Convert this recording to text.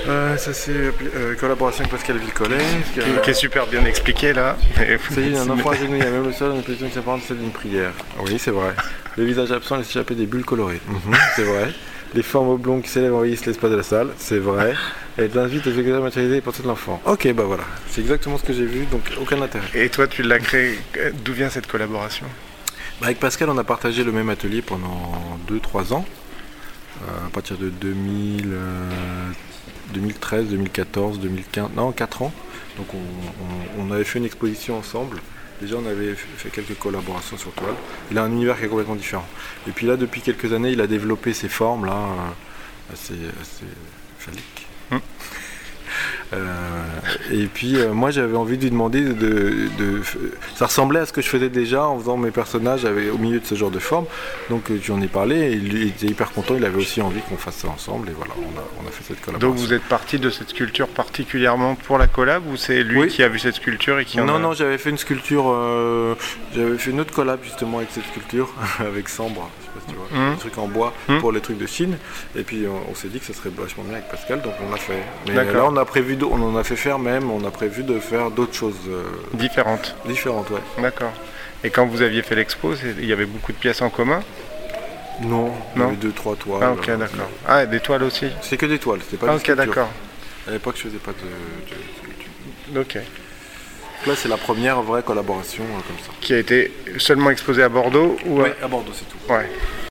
Ça c'est collaboration avec Pascal Vicolet. Qui est super bien expliqué là. C'est un enfant agenouillé, même le sol, une position qui s'apparente à celle d'une prière. Oui, c'est vrai. Le visage absent laisse échapper des bulles colorées. C'est vrai. Les formes oblongues qui s'élèvent envahissent l'espace de la salle. C'est vrai. Et t'invite aux exercices matérialisés et pensées de l'enfant. Ok, bah voilà. C'est exactement ce que j'ai vu, donc aucun intérêt. Et toi, tu l'as créé. D'où vient cette collaboration? Avec Pascal, on a partagé le même atelier pendant 2-3 ans. À partir de 2013, 2014, 2015, non 4 ans. Donc on avait fait une exposition ensemble. Déjà on avait fait quelques collaborations sur toile. Il a un univers qui est complètement différent. Et puis là depuis quelques années il a développé ces formes là assez phalliques. Et puis moi j'avais envie de lui demander ça ressemblait à ce que je faisais déjà en faisant mes personnages au milieu de ce genre de forme, donc j'en ai parlé et il était hyper content, il avait aussi envie qu'on fasse ça ensemble et voilà on a fait cette collaboration. Donc vous êtes parti de cette sculpture particulièrement pour la collab ou c'est lui qui a vu cette sculpture et qui Non, j'avais fait une sculpture, j'avais fait une autre collab justement avec cette sculpture avec Sambre, je sais pas si tu vois, des trucs en bois pour les trucs de Chine et puis on s'est dit que ça serait vachement bien avec Pascal, donc on l'a fait. Mais là on en a fait faire même, on a prévu de faire d'autres choses. Différentes, ouais. D'accord. Et quand vous aviez fait l'expo, il y avait beaucoup de pièces en commun? Non, il y avait 2-3 toiles. Ah ok, d'accord. Ah, des toiles aussi? C'est que des toiles, c'était pas des sculptures. Ok, d'accord. À l'époque, je faisais pas de sculpture. Ok. Là, c'est la première vraie collaboration comme ça. Qui a été seulement exposée à Bordeaux ou Oui, à Bordeaux, c'est tout. Ouais.